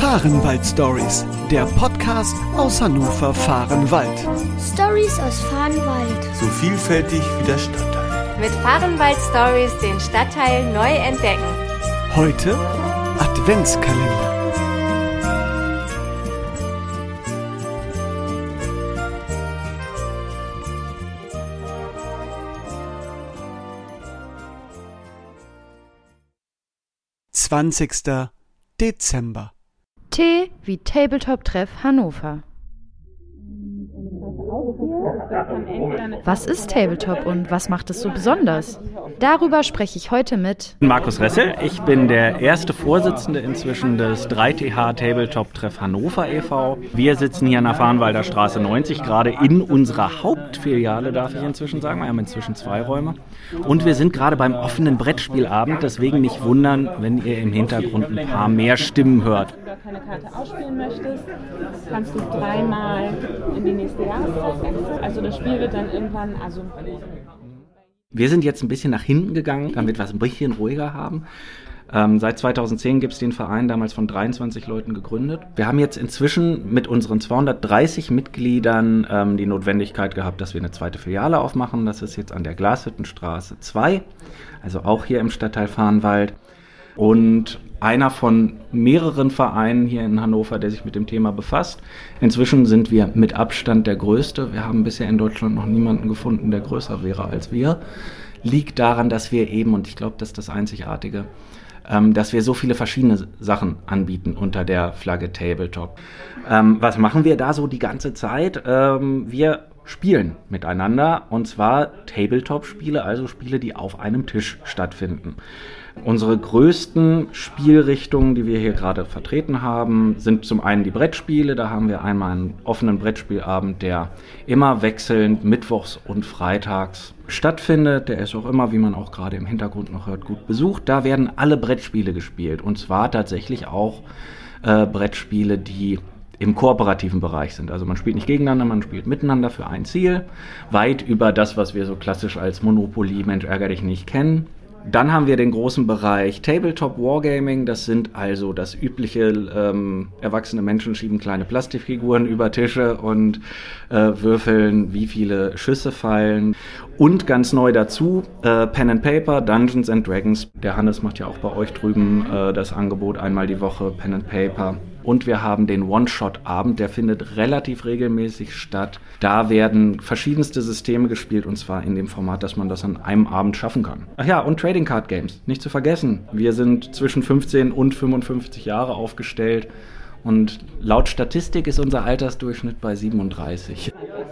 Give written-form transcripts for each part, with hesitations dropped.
Fahrenwald-Stories, der Podcast aus Hannover Fahrenwald. Stories aus Fahrenwald. So vielfältig wie der Stadtteil. Mit Fahrenwald-Stories den Stadtteil neu entdecken. Heute Adventskalender. (20. Dezember). T wie Tabletop-Treff Hannover. Was ist Tabletop und was macht es so besonders? Darüber spreche ich heute mit Markus Ressel. Ich bin der erste Vorsitzende inzwischen des 3TH Tabletop-Treff Hannover e.V. Wir sitzen hier an der Fahrenwalder Straße 90, gerade in unserer Hauptfiliale, darf ich inzwischen sagen. Wir haben inzwischen 2 Räume. Und wir sind gerade beim offenen Brettspielabend, deswegen nicht wundern, wenn ihr im Hintergrund ein paar mehr Stimmen hört. Wenn du keine Karte ausspielen möchtest, kannst du 3-mal in die nächste Jahreszeit wechseln. Also das Spiel wird dann irgendwann, Wir sind jetzt ein bisschen nach hinten gegangen, damit wir es ein bisschen ruhiger haben. Seit 2010 gibt es den Verein, damals von 23 Leuten gegründet. Wir haben jetzt inzwischen mit unseren 230 Mitgliedern die Notwendigkeit gehabt, dass wir eine zweite Filiale aufmachen. Das ist jetzt an der Glashüttenstraße 2, also auch hier im Stadtteil Fahrenwald. Und einer von mehreren Vereinen hier in Hannover, der sich mit dem Thema befasst. Inzwischen sind wir mit Abstand der Größte. Wir haben bisher in Deutschland noch niemanden gefunden, der größer wäre als wir. Liegt daran, dass wir eben, und ich glaube, das ist das Einzigartige, dass wir so viele verschiedene Sachen anbieten unter der Flagge Tabletop. Was machen wir da so die ganze Zeit? Wir spielen miteinander, und zwar Tabletop-Spiele, also Spiele, die auf einem Tisch stattfinden. Unsere größten Spielrichtungen, die wir hier gerade vertreten haben, sind zum einen die Brettspiele. Da haben wir einmal einen offenen Brettspielabend, der immer wechselnd mittwochs und freitags stattfindet. Der ist auch immer, wie man auch gerade im Hintergrund noch hört, gut besucht. Da werden alle Brettspiele gespielt, und zwar tatsächlich auch Brettspiele, die im kooperativen Bereich sind. Also man spielt nicht gegeneinander, man spielt miteinander für ein Ziel. Weit über das, was wir so klassisch als Monopoly, Mensch, ärger dich nicht kennen. Dann haben wir den großen Bereich Tabletop Wargaming. Das sind also das übliche, erwachsene Menschen schieben kleine Plastikfiguren über Tische und würfeln, wie viele Schüsse fallen. Und ganz neu dazu, Pen and Paper, Dungeons and Dragons. Der Hannes macht ja auch bei euch drüben das Angebot einmal die Woche, Pen and Paper. Und wir haben den One-Shot-Abend, der findet relativ regelmäßig statt. Da werden verschiedenste Systeme gespielt, und zwar in dem Format, dass man das an einem Abend schaffen kann. Ach ja, und Trading Card Games, nicht zu vergessen. Wir sind zwischen 15 und 55 Jahre aufgestellt, und laut Statistik ist unser Altersdurchschnitt bei 37.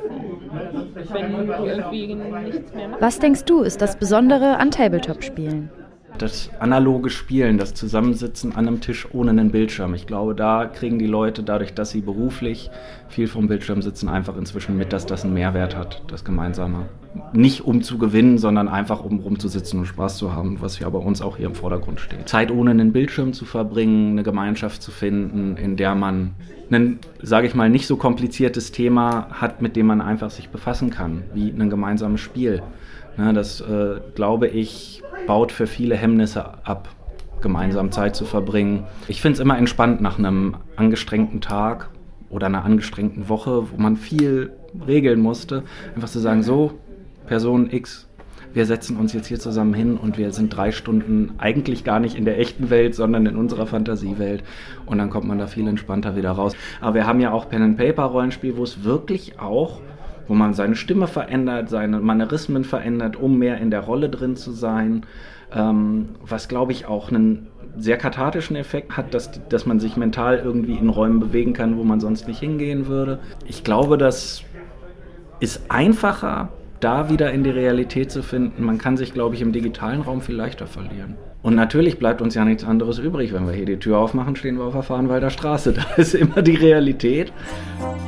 Was denkst du, ist das Besondere an Tabletop-Spielen? Das analoge Spielen, das Zusammensitzen an einem Tisch ohne einen Bildschirm. Ich glaube, da kriegen die Leute, dadurch, dass sie beruflich viel vom Bildschirm sitzen, einfach inzwischen mit, dass das einen Mehrwert hat, das Gemeinsame. Nicht um zu gewinnen, sondern einfach um rumzusitzen und Spaß zu haben, was ja bei uns auch hier im Vordergrund steht. Zeit ohne einen Bildschirm zu verbringen, eine Gemeinschaft zu finden, in der man ein, sage ich mal, nicht so kompliziertes Thema hat, mit dem man einfach sich befassen kann, wie ein gemeinsames Spiel. Das, glaube ich, baut für viele Hemmnisse ab, gemeinsam Zeit zu verbringen. Ich finde es immer entspannt nach einem angestrengten Tag oder einer angestrengten Woche, wo man viel regeln musste, einfach zu sagen, so, Person X, wir setzen uns jetzt hier zusammen hin und wir sind 3 Stunden eigentlich gar nicht in der echten Welt, sondern in unserer Fantasiewelt, und dann kommt man da viel entspannter wieder raus. Aber wir haben ja auch Pen-and-Paper-Rollenspiel, wo es wirklich auch, wo man seine Stimme verändert, seine Manierismen verändert, um mehr in der Rolle drin zu sein, was, glaube ich, auch einen sehr kathartischen Effekt hat, dass man sich mental irgendwie in Räumen bewegen kann, wo man sonst nicht hingehen würde. Ich glaube, das ist einfacher, da wieder in die Realität zu finden. Man kann sich, glaube ich, im digitalen Raum viel leichter verlieren. Und natürlich bleibt uns ja nichts anderes übrig. Wenn wir hier die Tür aufmachen, stehen wir auf der Fahrenwalder Straße. Da ist immer die Realität.